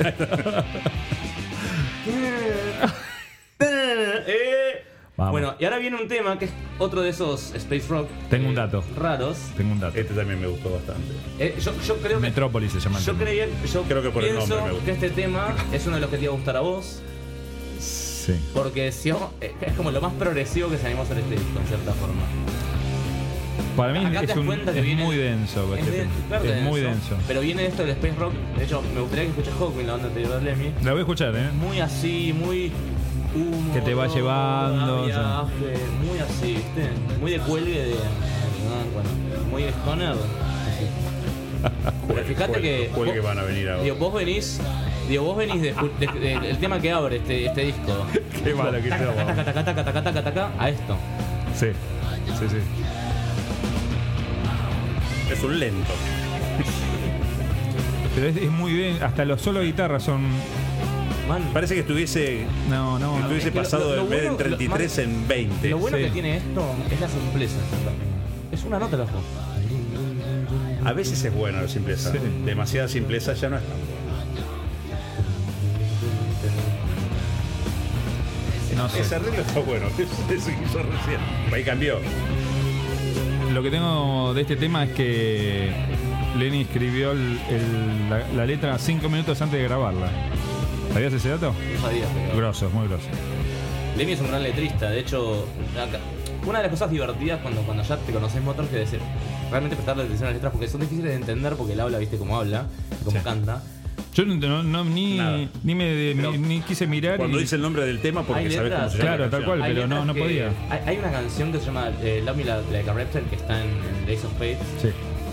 Eh. Vamos. Bueno, y ahora viene un tema que es otro de esos space rock. Tengo un eh, dato. Raros. Tengo un dato. Este también me gustó bastante. Eh, yo, yo creo que. Metrópolis se llama el Yo, tema. creía, yo Creo que por el pienso nombre me gusta. que este tema es uno de los que te iba a gustar a vos. Sí. Porque si vos- eh, es como lo más progresivo que se animó a hacer este disco, en cierta forma. Para mí Acá te es, das un, cuenta que es viene- muy denso. Es, este de- tema. claro que es muy denso. Pero viene esto del space rock. De hecho, me gustaría que escuches Hawkwind, la banda anterior de Lemmy. La voy a escuchar, ¿eh? Muy así, muy humo, Que te va llevando, a viaje, muy así, ¿viste? Muy de cuelgue de. ah, bueno, muy de stoner. Pero fíjate que. ¿Cuál que vos- van a venir ahora? Digo, vos venís. Digo, vos venís de, de- de- el tema que abre este, este disco. Qué malo que Taca, estamos. taca, taca, taca, taca, taca, taca, a esto. Sí. Sí, sí. Es un lento. Pero es, es muy bien. Hasta los solos de guitarra son. Man, Parece que estuviese, No, no. que no. estuviese es que lo- pasado lo- lo en vez de en bueno- lo- treinta y tres en veinte. lo bueno sí. que tiene esto es la simpleza. Es una nota loco. A veces es buena la simpleza. Sí. Demasiada simpleza ya no es tan buena. No sé. Ese arreglo está bueno. Ese que hizo recién. Ahí cambió. Lo que tengo de este tema es que Lenny escribió el- el- la, la letra cinco minutos antes de grabarla. ¿Sabías ese dato? No sabía, pero. Grosso, muy grosso. Lemmy es un gran letrista, de hecho, acá- una de las cosas divertidas cuando, cuando ya te conoces Motorhead es realmente prestarle atención a las letras porque son difíciles de entender porque él habla, viste cómo habla, cómo Sí. canta. Yo no, no- no- ni, Nada. ni me Pero ni, ni quise mirar. Cuando y- dice el nombre del tema porque Hay sabes cómo letras. se llama. Claro, la tal canción. cual. Hay pero no- letras no que- podía. Hay, hay una canción que se llama eh, Love Me Like a Reptile que está en, en Days of Fate. Sí.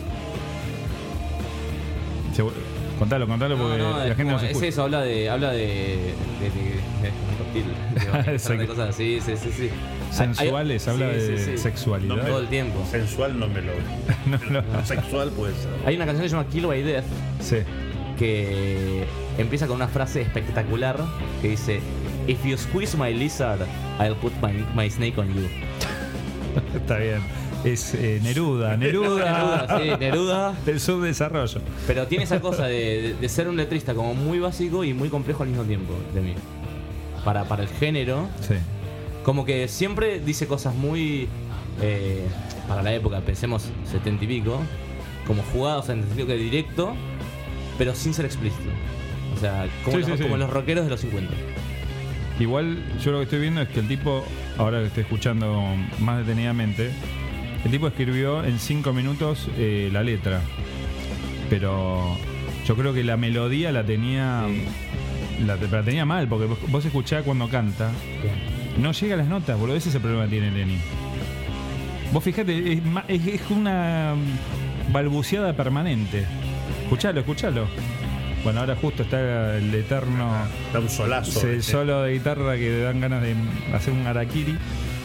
Se- contalo, contalo porque No, no, la es, gente como- no se es escucha. eso, habla de. habla de. de, de, de infantil, de, Exacto. de cosas así, sí, sí, sí. Sensuales, Hay- habla sí, de sí, sí. sexualidad. No me- Todo el tiempo. Sensual no me lo. No, no. Sexual puede ser. Hay una canción que se llama Kill by Death, Sí. que empieza con una frase espectacular que dice: If you squeeze my lizard, I'll put my, my snake on you. Está bien. Es eh, Neruda, Neruda, Neruda, sí, Neruda. Del subdesarrollo. Pero tiene esa cosa de, de, de ser un letrista como muy básico y muy complejo al mismo tiempo, de mí. Para, para el género. Sí. Como que siempre dice cosas muy... Eh, para la época, pensemos setenta y pico, como jugados en el sentido que directo, pero sin ser explícito. O sea, como, Sí, los, sí, como sí. los rockeros de los cincuenta. Igual yo lo que estoy viendo es que el tipo, ahora que estoy escuchando más detenidamente, el tipo escribió en cinco minutos eh, la letra. Pero yo creo que la melodía la tenía la, la tenía mal, porque vos, vos escuchás cuando canta, no llega a las notas, boludo. Ese es el problema que tiene Lenny. Vos fijate, es, ma- es, es una balbuceada permanente. Escuchalo, escuchalo. Bueno, ahora justo está el eterno Da un solazo. sí, el ¿viste? solo de guitarra que dan ganas de hacer un harakiri.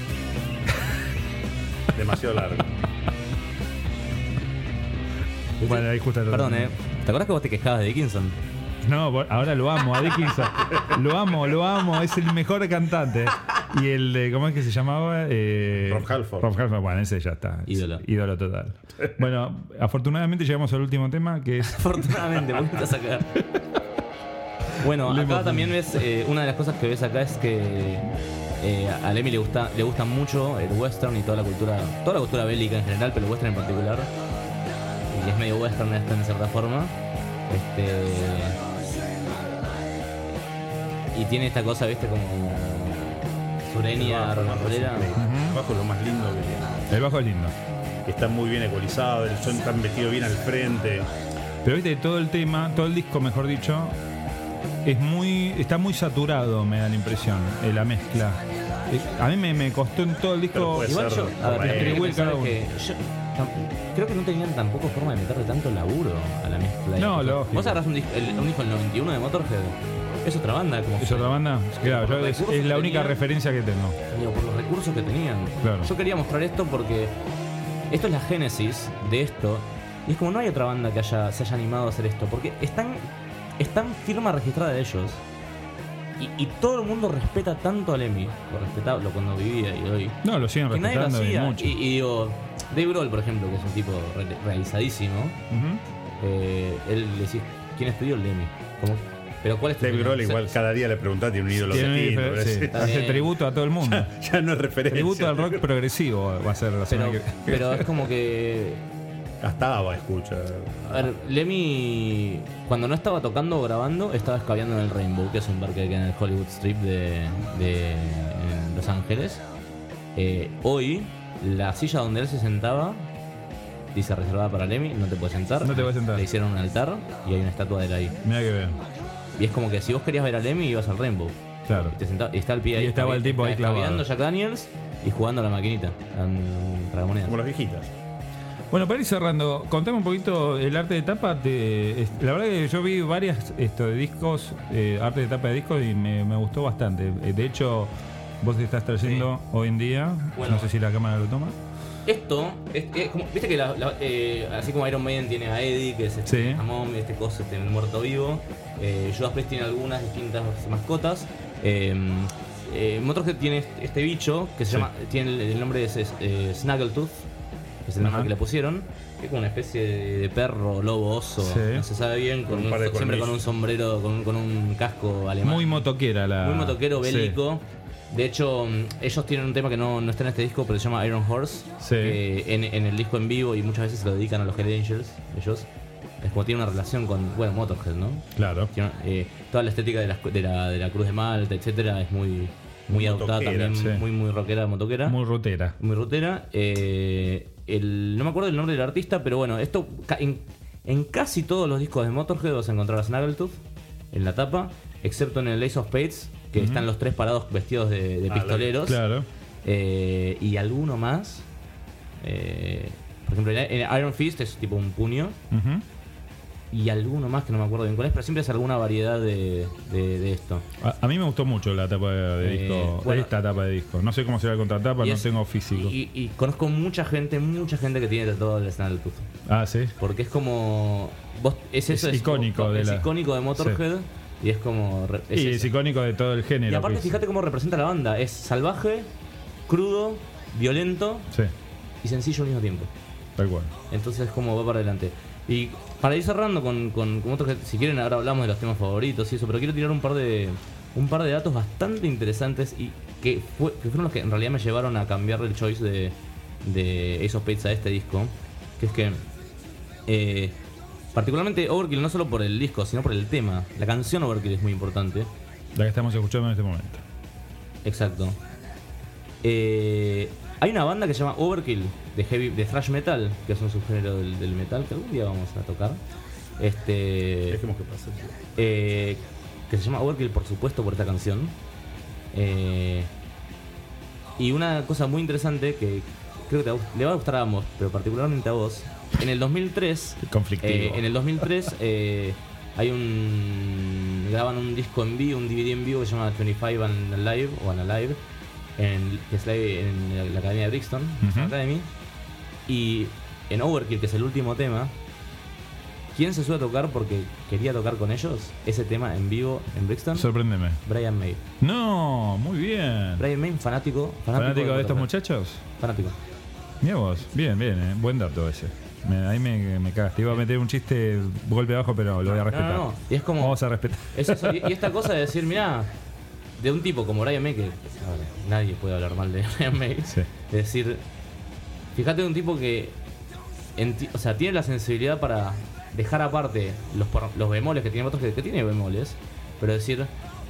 Demasiado largo. Bueno, ahí justo Perdón, ¿eh? ¿Te acuerdas que vos te quejabas de Dickinson? No, bo- ahora lo amo, a Dickinson. Lo amo, lo amo, es el mejor cantante. Y el de, ¿cómo es que se llamaba? Eh, Rob Halford. Rob Halford, bueno, ese ya está. Ídolo. Ídolo total. Bueno, afortunadamente llegamos al último tema, que es... Afortunadamente, volviste a sacar. Bueno, Le acá hemos- también ves, eh, una de las cosas que ves acá es que eh, a Lemmy le gusta, le gusta mucho el western y toda la cultura, toda la cultura bélica en general, pero el western en particular. Y es medio western esto en cierta forma. Este. Y tiene esta cosa, viste, como sureña, rock'n'rollera. Abajo es lo más lindo que tiene. El bajo es lindo. Está muy bien ecualizado, el son está metido bien al frente. Pero viste, todo el tema, todo el disco, mejor dicho, es muy, está muy saturado, me da la impresión, eh, la mezcla. Eh, a mí me, me costó en todo el Pero disco. puede Igual ser yo, a ver, por ahí. tenés que Igual pensar cada uno. que yo tam- creo que no tenían tampoco forma de meterle tanto laburo a la mezcla. y No, las cosas. lógico. Vos agarrás un disco, el, un disco del noventa y uno de Motorhead, es otra banda, como ¿Es otra banda? Claro, por yo- los es, recursos es la que única tenían. referencia que tengo. digo, por los recursos que tenían. Claro. Yo quería mostrar esto porque esto es la génesis de esto. Y es como no hay otra banda que haya, se haya animado a hacer esto. Porque están, están firma registrada de ellos. Y, y todo el mundo respeta tanto a Lemmy. Lo respetaba lo cuando vivía y hoy. No, lo siguen Que nadie lo respetando y hacía. mucho. Y, y digo, Dave Grohl, por ejemplo, que es un tipo re- realizadísimo. Ujú. Eh, él le decís, ¿quién estudió el Lemmy? Como, ¿pero cuál es tu Dave opinión? Grohl igual Se- cada día le preguntás, tiene un ídolo Tiene distinto, una diferencia, sí. ¿verdad? Hace bien. tributo a todo el mundo. Ya no es referencia. Tributo al rock progresivo va a ser la semana Pero, que pero es como que Hasta Ava escucha. a ver, Lemmy, cuando no estaba tocando o grabando, estaba escabeando en el Rainbow, que es un bar que queda en el Hollywood Strip de, de en Los Ángeles. Eh, hoy, la silla donde él se sentaba dice reservada para Lemmy, no te puedes sentar. No te puedes sentar. Le hicieron un altar y hay una estatua de él ahí. Mira que bien. Y es como que si vos querías ver a Lemmy, ibas al Rainbow. Claro. Y, te sentaba- y está el pie ahí. Y estaba el tipo ahí clavado. escabeando Jack Daniels y jugando a la maquinita, en tragamonedas. Como las viejitas. Bueno, para ir cerrando, contame un poquito el arte de tapa. Te- es- la verdad que yo vi varias esto, de discos, eh, arte de tapa de discos y me, me gustó bastante. Eh, De hecho, vos te estás trayendo hoy en día, Bueno. no sé si la cámara lo toma. Esto, es, es como- viste que la- la- eh, así como Iron Maiden tiene a Eddie, que es este Sí. jamón, este coso, este el muerto vivo. Eh, Judas Priest tiene algunas distintas mascotas. Eh, eh, Motorhead tiene este, este bicho que se Sí. llama, tiene el, el nombre de eh, Snaggletooth, que es el nombre Ajá. que le pusieron. Que es como una especie de, de perro, lobo, oso, Sí. no se sabe bien, con Con un un- par de siempre con colmillos. un sombrero, con, un- con un casco alemán. Muy motoquera la. Muy motoquero, Sí. bélico. De hecho, mm, ellos tienen un tema que no, no está en este disco, pero se llama Iron Horse. Sí. Que en, en el disco en vivo y muchas veces se lo dedican a los Hell Angels, ellos. Es como tiene una relación con, bueno, Motorhead, ¿no? Claro. Tiene, eh, toda la estética de la, de, la, de la Cruz de Malta, etcétera, es muy, muy adoptada Motoquera, también, sí. muy, muy rockera, motoquera. Muy rutera. Muy rutera. Eh, el, no me acuerdo el nombre del artista, pero bueno, esto ca- en, en casi todos los discos de Motorhead vas a encontrar a Snaggletooth en la tapa, excepto en el Ace of Spades, que Ujú. están los tres parados vestidos de, de Ah, pistoleros. Claro. Eh, y alguno más. Eh, por ejemplo, en en Iron Fist es tipo un puño. Ujú. y alguno más que no me acuerdo bien cuál es, pero siempre es alguna variedad de, de, de esto. A, a mí me gustó mucho la tapa de, de Eh, disco, bueno. esta tapa de disco. No sé cómo será el contratapa, Y no es- tengo físico. Y, y conozco mucha gente, mucha gente que tiene tatuado el escenario del Tufo. Ah, sí. Porque es como. Vos, es, eso, Es icónico como- de es la- icónico de Motorhead. Y es como. re- es Y eso. es icónico de todo el género. Y aparte, que es- fíjate cómo representa la banda. Es salvaje, crudo, violento Sí, y sencillo al mismo tiempo. tal cual. Entonces es como va para adelante. Y para ir cerrando con, con, con otros que, si quieren ahora hablamos de los temas favoritos y eso, pero quiero tirar un par de un par de datos bastante interesantes y que, fue, que fueron los que en realidad me llevaron a cambiar el choice de, de Ace of Spades a este disco. Que es que eh, particularmente Overkill, no solo por el disco, sino por el tema. La canción Overkill es muy importante. La que estamos escuchando en este momento. Exacto. Eh, hay una banda que se llama Overkill de heavy, de thrash metal, que es un subgénero del, del metal que algún día vamos a tocar. Este, Dejemos que pase. eh, que se llama Overkill, por supuesto, por esta canción. Eh, y una cosa muy interesante que creo que te va a- le va a gustar a ambos, pero particularmente a vos. En el dos mil tres, Conflictivo. eh, en el dos mil tres eh, hay un graban un disco en vivo, un D V D en vivo que se llama veinticinco and Alive o and Alive, en, que es la, en la Academia de Brixton, Ujú. Academy. Y en Overkill, que es el último tema, ¿quién se sube a tocar porque quería tocar con ellos ese tema en vivo en Brixton? Sorpréndeme. Brian May. No, muy bien. Brian May, fanático. Fanático, ¿Fanático de estos Motorhead. muchachos? Fanático. Mira vos, bien, bien, eh. Buen dato ese. Me- ahí me, me cagaste. Iba a meter un chiste golpe bajo, pero lo voy a respetar. No, no, no. Y es como. Vamos a respetar. Es eso, y, y esta cosa de decir, mirá, de un tipo como Brian May, que a ver, nadie puede hablar mal de Brian May, Sí. de decir, fíjate de un tipo que, enti- o sea, tiene la sensibilidad para dejar aparte los, por- los bemoles que tiene otros que, que tiene bemoles, pero decir,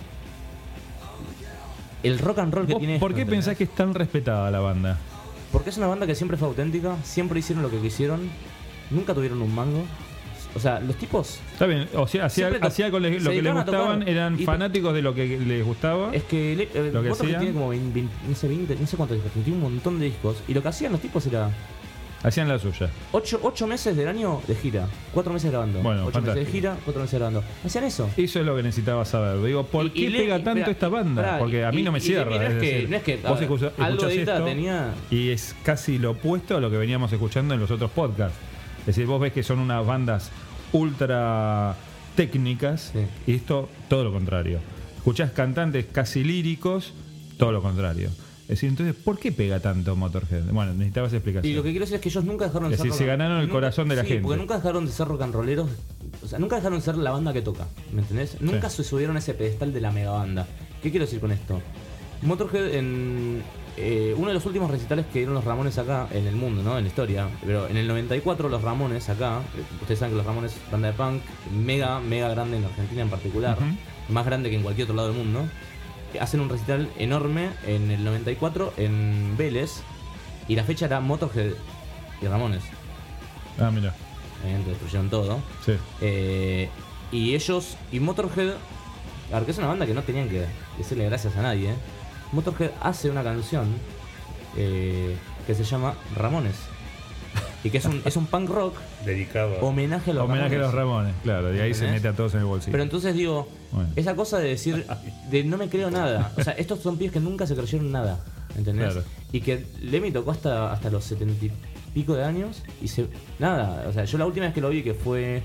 el rock and roll que ¿Vos tiene. ¿Por esto, qué ¿entendés? pensás que es tan respetada la banda? Porque es una banda que siempre fue auténtica, siempre hicieron lo que quisieron, nunca tuvieron un mango. O sea, los tipos. Está bien, o sea, hacía, Siempre to- hacía con le- se lo que les dedicaban a gustaban, tocar eran y- fanáticos de lo que les gustaba. Es que le- eh, Lo que Motorhead hacían. tiene como veinte, veinte, no sé, veinte, no sé cuántos discos, tiene un montón de discos. Y lo que hacían los tipos era Hacían la suya. ocho meses del año de gira, cuatro meses grabando. Bueno, ocho meses de fantástico. gira, cuatro meses grabando. Hacían eso. Eso es lo que necesitaba saber. Digo, ¿por Y- qué y le- pega y- tanto espera, esta banda? pará, Porque a mí y- no me y- cierra. y no es es que- decir, no es que, a vos ver, escucha- algo escuchás de guita esto tenía. y es casi lo opuesto a lo que veníamos escuchando en los otros podcasts. Es decir, vos ves que son unas bandas ultra técnicas Sí. y esto todo lo contrario. Escuchás cantantes casi líricos, todo lo contrario. Es decir, entonces, ¿por qué pega tanto Motorhead? Bueno, necesitabas explicación. Y lo que quiero decir es que ellos nunca dejaron de Es ser. decir, se rock and- ganaron el nunca- corazón de la sí, gente. Porque nunca dejaron de ser rock and rolleros. O sea, nunca dejaron de ser la banda que toca. ¿Me entendés? Nunca se subieron a ese pedestal de la mega banda. ¿Qué quiero decir con esto? Motorhead en. eh, uno de los últimos recitales que dieron los Ramones acá, en el mundo, ¿no? En la historia. Pero en el noventa y cuatro los Ramones acá, eh, ustedes saben que los Ramones, banda de punk, mega, mega grande en Argentina en particular, Ujú. más grande que en cualquier otro lado del mundo, eh, hacen un recital enorme en el noventa y cuatro en Vélez, y la fecha era Motorhead y Ramones. Ah, mira. Obviamente destruyeron todo. Sí. Eh, y ellos, y Motorhead, a ver, que es una banda que no tenían que decirle gracias a nadie, ¿eh? Motorhead hace una canción eh, que se llama Ramones. Y que es un, es un punk rock Dedicado a... homenaje a los Homenaje a Ramones. los Ramones, claro. Y ahí se ¿Entendés? mete a todos en el bolsillo. Pero entonces digo, Bueno. esa cosa de decir, de no me creo nada. O sea, estos son pibes que nunca se creyeron nada, ¿entendés? Claro. Y que Lemmy tocó hasta, hasta los setenta y pico de años y se. Nada, o sea, yo la última vez que lo vi, que fue.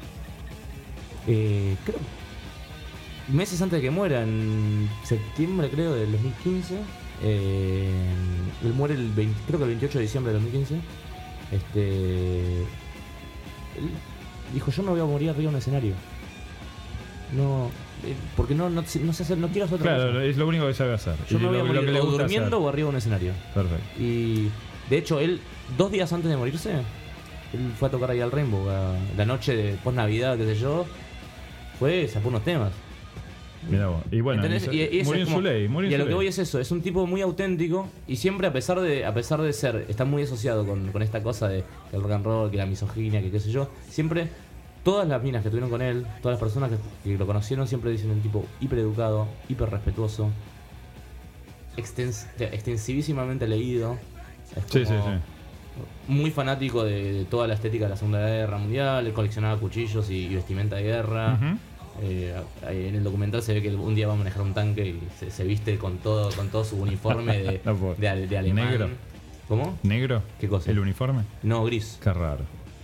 Eh, creo. Meses antes de que muera, en septiembre, creo, del dos mil quince. Eh, él muere el veinte, creo que el veintiocho de diciembre del dos mil quince. Este. Él dijo: yo no voy a morir arriba de un escenario. No, eh, porque no, no, no sé hacer, no quiero hacer otra Claro, cosa. es lo único que sabe hacer. Yo Y me voy lo, a lo morir que le o gusta durmiendo hacer. o arriba de un escenario. Perfecto. Y de hecho, él, dos días antes de morirse, él fue a tocar ahí al Rainbow, a la noche de post Navidad, qué sé yo. Fue, sacó unos temas. Mira vos. Y bueno, ¿Entendés? y, Y- y eso murió es en como- su ley. Murió y a en lo su que voy ley. es eso, es un tipo muy auténtico y siempre a pesar de a pesar de ser, está muy asociado con, con esta cosa de que el rock and roll, que la misoginia, que qué sé yo, siempre, todas las minas que tuvieron con él, todas las personas que, que lo conocieron, siempre dicen un tipo hiper educado, hiper respetuoso, extens, extensivísimamente leído. Es Sí, sí, como- sí. muy fanático de, de toda la estética de la Segunda Guerra Mundial. Él coleccionaba cuchillos y, y vestimenta de guerra. Uh-huh. Eh, en el documental se ve que un día va a manejar un tanque y se, se viste con todo con todo su uniforme de, no, de, de alemán. ¿Negro? ¿Cómo? ¿Negro? ¿Qué cosa? ¿El uniforme? No, gris. Qué raro.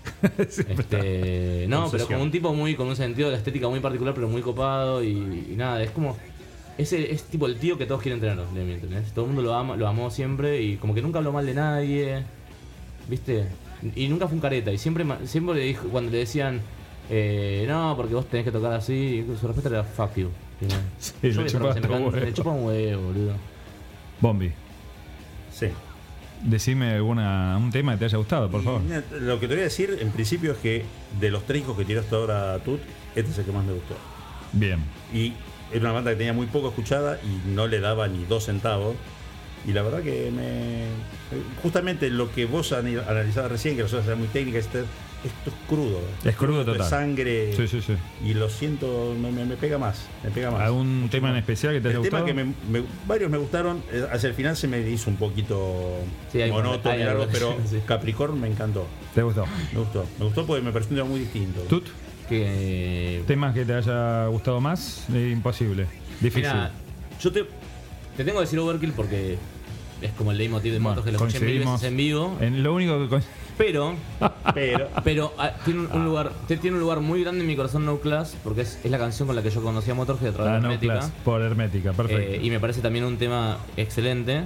este, no, pero como un tipo muy con un sentido de la estética muy particular, pero muy copado y, y nada, es como ese es tipo el tío que todos quieren tener, ¿entendés? Todo el mundo lo ama, lo amó siempre y como que nunca habló mal de nadie, ¿viste? Y nunca fue un careta y siempre siempre le dijo cuando le decían Eh, no, porque vos tenés que tocar así. Su respuesta era fuck you. Sí, le chupa me chupa un huevo, boludo. Bombi. Sí. Decime alguna un tema que te haya gustado, por favor. Lo que te voy a decir en principio es que de los tres discos que tiró hasta ahora Tut, este es el que más me gustó. Bien. Y era una banda que tenía muy poco escuchada y no le daba ni dos centavos. Y la verdad que me... Justamente lo que vos analizabas recién, que las cosas eran muy técnicas, esto es crudo. Es crudo total. Es sangre. Sí, sí, sí. Y lo siento, me, me, me pega más. Me pega más. ¿Algún Mucho tema más. en especial que te haya el gustado? Tema que me, me, varios me gustaron. Hacia el final se me hizo un poquito sí, monótono y algo, pero sí. Capricorn me encantó. ¿Te gustó? Me gustó. Me gustó porque me pareció un tema muy distinto. ¿Tut? Que... ¿Temas que te haya gustado más? Eh, imposible. Difícil. Mirá, yo te, te tengo que decir Overkill porque es como el leitmotiv de bueno, Motos que lo escuché mil veces en vivo. En lo único que... Con... Pero, pero, pero ah, tiene un, un lugar, tiene un lugar muy grande en mi corazón No Class, porque es, es la canción con la que yo conocí a Motorhead a través ah, de No Hermética. Class, por Hermética, perfecto. Eh, y me parece también un tema excelente.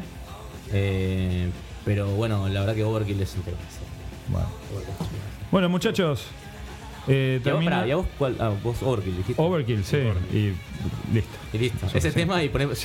Eh, pero bueno, la verdad que Overkill es un tema. Bueno, bueno muchachos. Eh, ¿Y, a vos, termina... pará, ¿Y a vos cuál? Ah, vos Overkill dijiste. Overkill, sí. Overkill. Y listo. Y listo. Sí, Ese sí. tema y ponemos.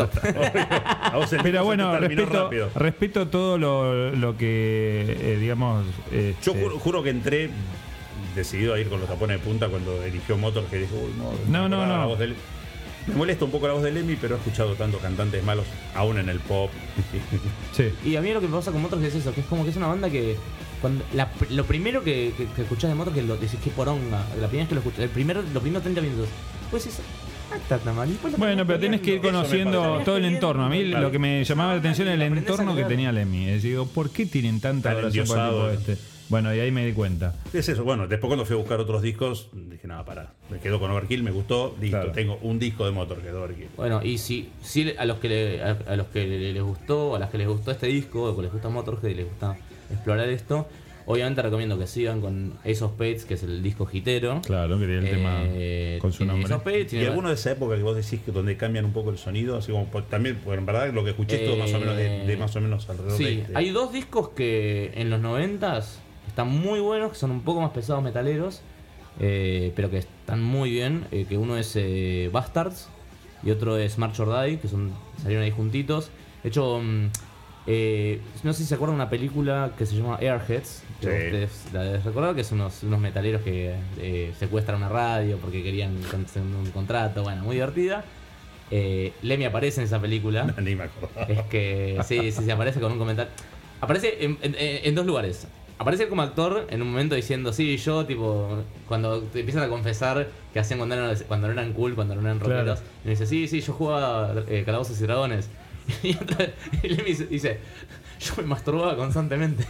Pero bueno, respeto, respeto todo lo, lo que, eh, digamos... Eh, yo eh, juro, juro que entré decidido a ir con los tapones de punta cuando eligió Motor, que dijo, uy, no, no, no. no. La voz del... Me molesta un poco la voz de Lemmy, pero he escuchado tantos cantantes malos, aún en el pop. Sí. Y a mí lo que me pasa con Motorhead es eso, que es como que es una banda que... Cuando la, lo primero que, que, que escuchás de Motorhead, lo decís que poronga. La primera vez que lo escuchás, el primero, los primeros treinta minutos, pues es... Bueno, pero tenés que ir conociendo todo el entorno. A mí claro. Lo que me llamaba la atención es el entorno que tenía Lemmy. Es decir, ¿por qué tienen tanta adoración por el tipo este? Bueno, y ahí me di cuenta. Es eso. Bueno, después cuando fui a buscar otros discos, dije, nada, pará. Me quedo con Overkill, me gustó, listo. Claro. Tengo un disco de Motorhead de Overkill. Bueno, y si, si a los que le, a, a los que les gustó, a las que les gustó este disco, o que les gusta Motorhead y les gusta explorar esto, obviamente recomiendo que sigan con Ace of Spades, que es el disco hitero. Claro, que tiene el eh, tema con su nombre. Ace of Spades, ¿Y alguno de esa época que vos decís que donde cambian un poco el sonido? Así como por, también, pues en verdad lo que escuché es todo más o menos de, de más o menos alrededor sí, de este. Hay dos discos que en los noventas están muy buenos, que son un poco más pesados metaleros, eh, pero que están muy bien. Eh, que uno es eh, Bastards y otro es March or Die, que son salieron ahí juntitos. De hecho, eh, no sé si se acuerdan de una película que se llama Airheads. Sí. Ustedes la deben recordar, que son unos, unos metaleros que eh, secuestran una radio porque querían un contrato. Bueno, muy divertida. Eh, Lemmy aparece en esa película. No, ni me acuerdo. Es que sí, sí, sí, aparece con un comentario. Aparece en, en, en dos lugares. Aparece como actor en un momento diciendo, sí, yo, tipo, cuando te empiezan a confesar que hacían cuando eran, cuando no eran cool, cuando no eran rockeros. Claro. Y me dice, sí, sí, yo jugaba eh, Calabozos y Dragones. Y otra vez, Lemmy dice, yo me masturbaba constantemente.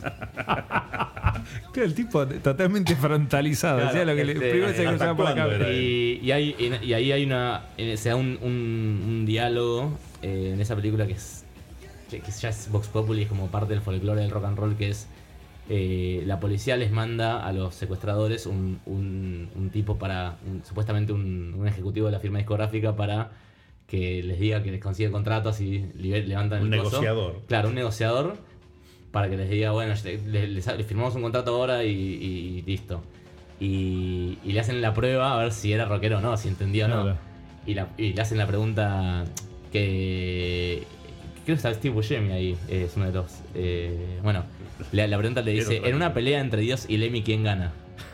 Claro, el tipo totalmente frontalizado. Claro, decía lo que este, le, primero se cruzaba por la cabeza. Y, y, hay, y ahí hay una. Se da un, un, un diálogo eh, en esa película que es. Que ya es Vox Populi, es como parte del folclore del rock and roll, que es. Eh, la policía les manda a los secuestradores un, un, un tipo para. Un, supuestamente un, un ejecutivo de la firma discográfica para que les diga que les consigue contratos y levantan el Un coso. negociador. Claro, un negociador. Para que les diga, bueno, les, les, les firmamos un contrato ahora y, y, y listo. Y, y le hacen la prueba a ver si era rockero o no, si entendía o no. Claro. Y, la, y le hacen la pregunta que... Creo que está Steve Buscemi ahí, es uno de los... Eh, bueno, la, la pregunta le dice, en una pelea entre Dios y Lemmy, ¿quién gana?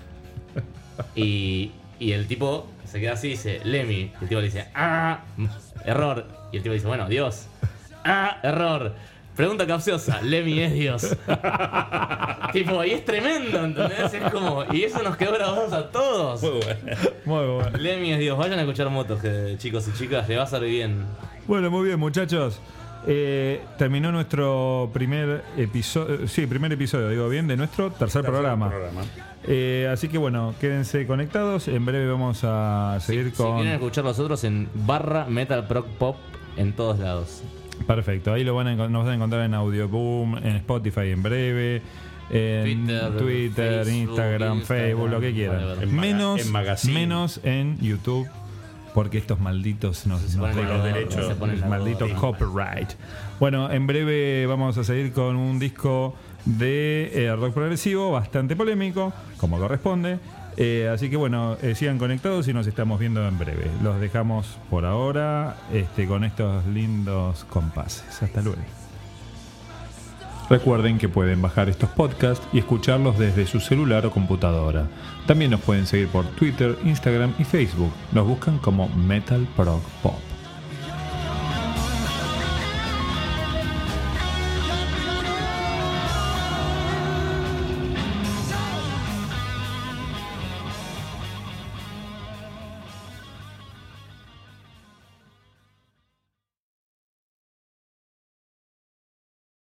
Y, y el tipo se queda así y dice, Lemmy. Y el tipo le dice, ¡ah! Error. Y el tipo dice, bueno, Dios. ¡Ah! Error. Pregunta capciosa, Lemmy es Dios. Tipo, y es tremendo, ¿entendés? Es como, y eso nos quedó grabados a todos. Muy bueno. Muy bueno. Lemmy es Dios. Vayan a escuchar Motorhead, chicos y chicas, le va a salir bien. Bueno, muy bien, muchachos. Eh, terminó nuestro primer episodio, sí, primer episodio, digo bien, de nuestro tercer, tercer programa. programa. Eh, así que bueno, quédense conectados. En breve vamos a seguir sí, con. Si quieren escuchar los otros, en barra Metal Prog Pop en todos lados. Perfecto, ahí lo van a, nos van a encontrar en Audio Boom, en Spotify en breve. En Twitter, Twitter Facebook, Instagram, Instagram, Facebook, lo que quieran. En menos, en menos en YouTube. Porque estos malditos nos, se nos ponen los derechos, se ponen maldito copyright. Bueno, en breve vamos a seguir con un disco de eh, rock progresivo bastante polémico, como corresponde. Eh, así que bueno, eh, sigan conectados y nos estamos viendo en breve. Los dejamos por ahora este, con estos lindos compases. Hasta luego. Recuerden que pueden bajar estos podcasts y escucharlos desde su celular o computadora. También nos pueden seguir por Twitter, Instagram y Facebook. Nos buscan como Metal Prog Pop.